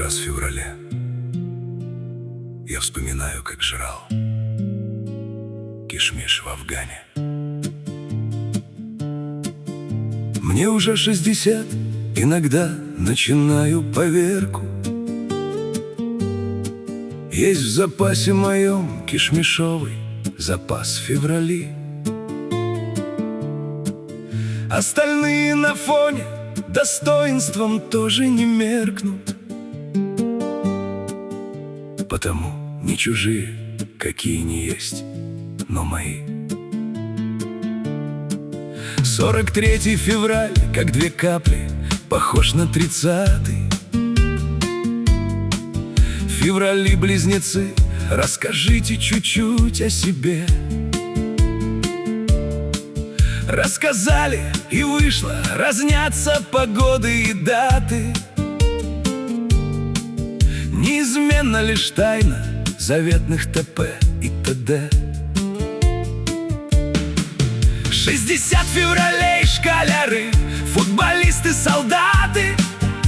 раз в феврале я вспоминаю, как жрал кишмиш в Афгане. Мне уже 60, иногда начинаю поверку. Есть в запасе моем кишмишовый запас феврали. Остальные на фоне достоинством тоже не меркнут, потому не чужие, какие не есть, но мои. 43 февраль, как две капли, похож на 30-й. Феврали-близнецы, расскажите чуть-чуть о себе. Рассказали, и вышло, разнятся погоды и даты. Неизменна лишь тайна заветных ТП и ТД. 60 февралей, школяры, футболисты, солдаты.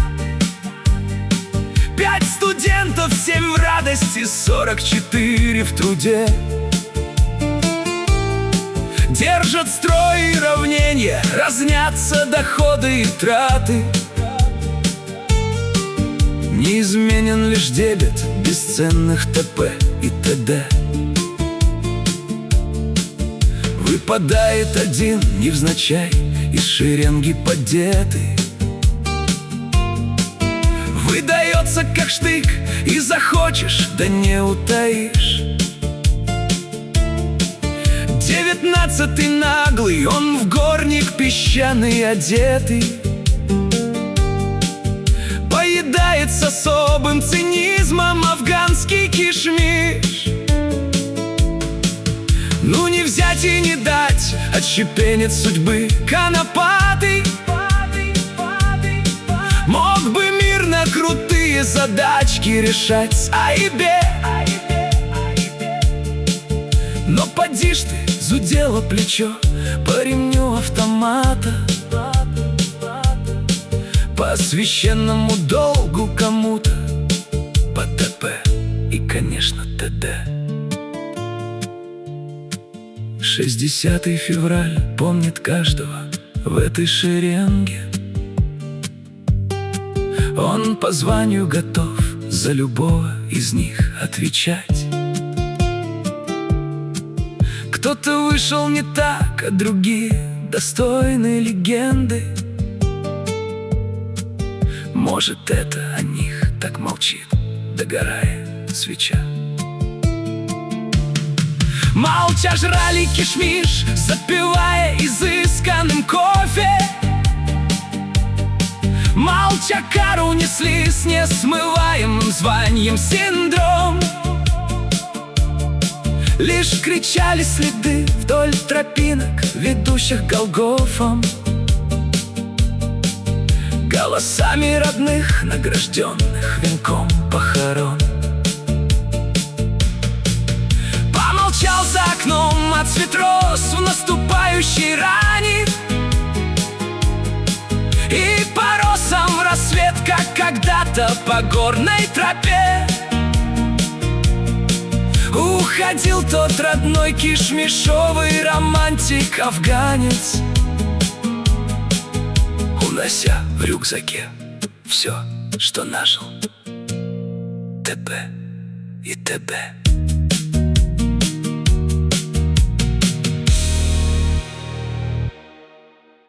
5 студентов, 7 в радости, 44 в труде. Держат строй и равнения, разнятся доходы и траты. Неизменен лишь дебет бесценных ТП и ТД. Выпадает один невзначай из шеренги поддетый. Выдается как штык, и захочешь, да не утаишь. 19-й наглый, он в горник песчаный одетый. Поедает с особым цинизмом афганский кишмиш. Ну не взять и не дать, отщепенец судьбы конопатый. Мог бы мирно крутые задачки решать с А и Б. Но поди ж ты, зудело плечо по ремню автомата. По священному долгу кому-то, по ТП и, конечно, ТД. 60 февраль помнит каждого в этой шеренге. Он по званию готов за любого из них отвечать. Кто-то вышел не так, а другие достойны легенды. Может, это о них так молчит, догорая свеча. Молча жрали кишмиш, запивая изысканным кофе. Молча кару несли с несмываемым званием синдром. Лишь кричали следы вдоль тропинок, ведущих к Голгофам. Голосами родных, награжденных венком похорон. Помолчал за окном отцвет роз в наступающей ране. И по росам рассвет, как когда-то по горной тропе. Уходил тот родной кишмишовый романтик-афганец, унося в рюкзаке все, что нажил ТП и ТБ.